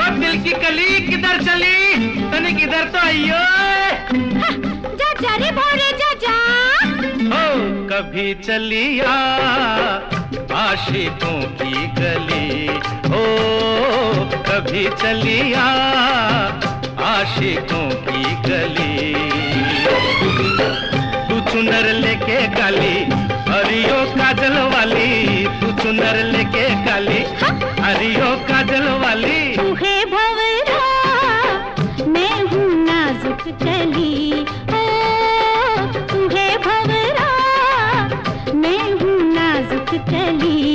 दिल की कली किधर चली, तने किधर तो आइयो। जा जा रे भोरे जा जा। ओ कभी चलिया आशिकों की गली, ओ कभी चलिया आशिकों की गली। तू चुनर लेके काली, हरियो काजल वाली, तू चुनर लेके काली, हरियो काजल वाली। तू है भंवरा, मैं हूँ नाजुक कली, ओ तू है भंवरा, मैं हूँ नाजुक कली।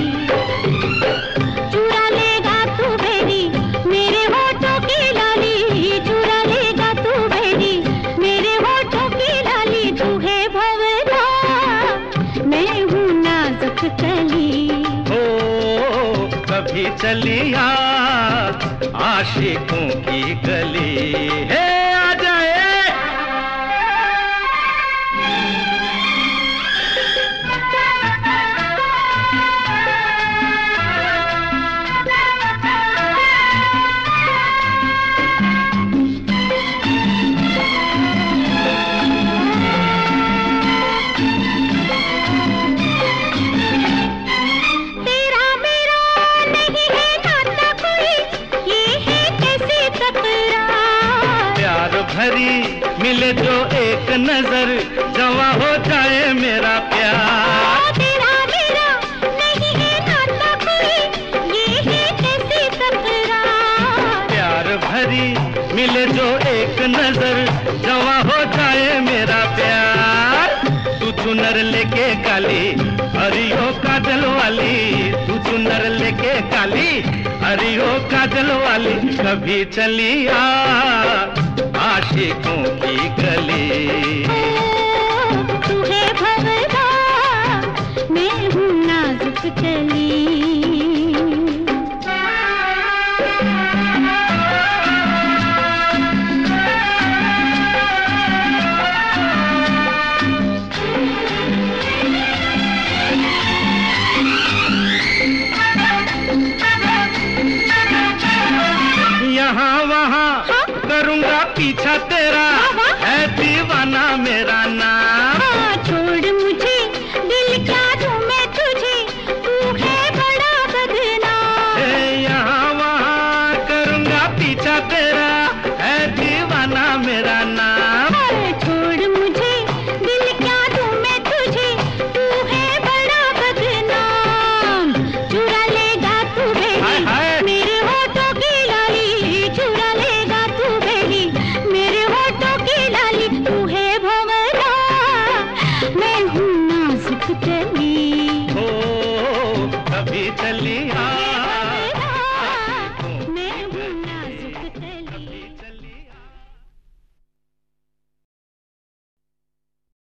चुरा लेगा तू बेरी मेरे होठों की लाली, चुरा लेगा तू बेरी मेरे होठों की लाली। तू है भंवरा, मैं हूँ नाजुक कली। ओ कभी चलिया आशिकों की गली। हे आ जाए। भरी मिले जो एक नजर, जवां हो जाए मेरा प्यार। तेरा मेरा नहीं है नाता कोई, ये है कैसी तकरार। प्यार भरी मिले जो एक नजर, जवां हो जाए मेरा प्यार। तू चुनर लेके काली, हरियो काजल वाली, तू चुनर लेके काली, हरियो काजल वाली। कभी चलिया आशिकों की गली। तू है भंवरा, मैं हूँ नाजुक कली। यहाँ वहाँ करूँगा पीछा तेरा, है दीवाना मेरा नाम। छोड़ मुझे दिल क्या दूँ मैं तुझे, तू है बड़ा बदनाम। यहाँ वहाँ करूँगा पीछा तेरा, है दीवाना मेरा नाम। छोड़ मुझे दिल क्या दूँ मैं तुझे, तू है बड़ा बदनाम। चुरा लेगा तू बेरी मेरे होठों की लाली, चुरा लेगा तू बेरी मेरे होठों की लाली। तू है भंवरा, मैं हूँ नाजुक कली। हो कभी चलिया